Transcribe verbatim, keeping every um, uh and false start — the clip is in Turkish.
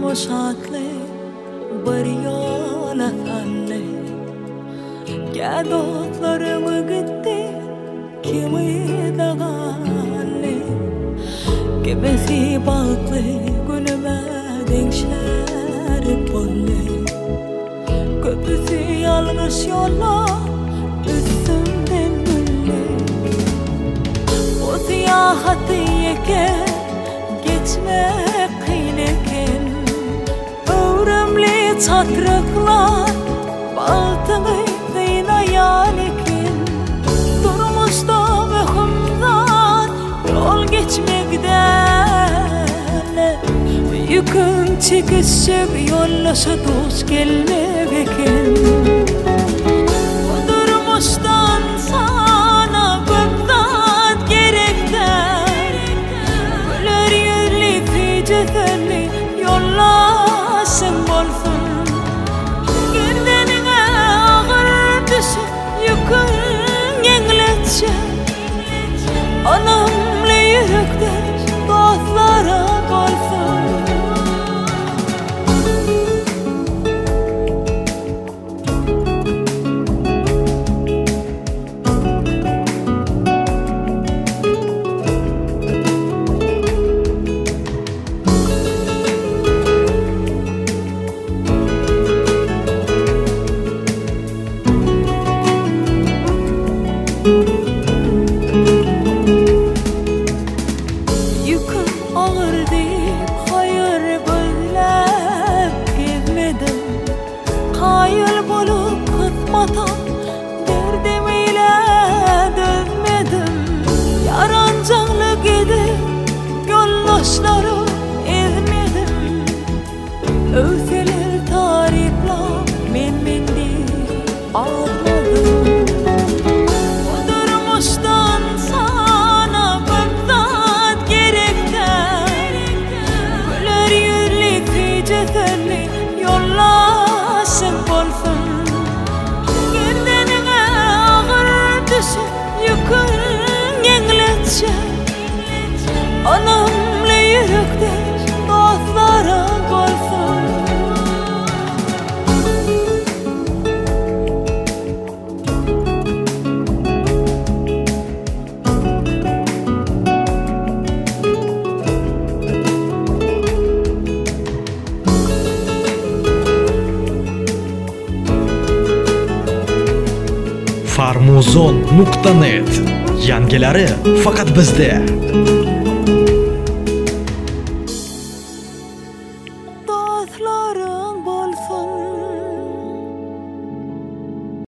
Turmuş bir yol atanlı Gadotlarımı gitti kimi dağanlı Kimisi bağlı günüme denşerik bollu Köpüsü yanlış yollar üstümden güllü O siyahati yeken geçmek kıyneken Ömrümle çatrıklar Baltını kıynayan ekin Durmuşta mühimden Yol geçmekten Yüküm çekişip yollaşa dost gelmek ekin Durmuştan sana bıktat gerekten Güler yüzlü ficetli yollasın bolsun Girdenine ağır düşüp yükün yengletçe Anamlı yürekte dostlara bolsun Yüküm ağır deyip hayır gözlep gezmedim Kayıl bolup kısmata derdim ile dözmedim Yarancaklık edip yoldaşları ezmedim Övseler tarifler men mendi ağladım Durmuştan sana bıktat gerekten Güler yüzlü ficetli yollasın bolsun Girdenine ağır düşüp yükün yengletçe Anamlı yürekte dostlara bolsun farmuzon nuqta net Yangilari faqat bizda. Dostlarım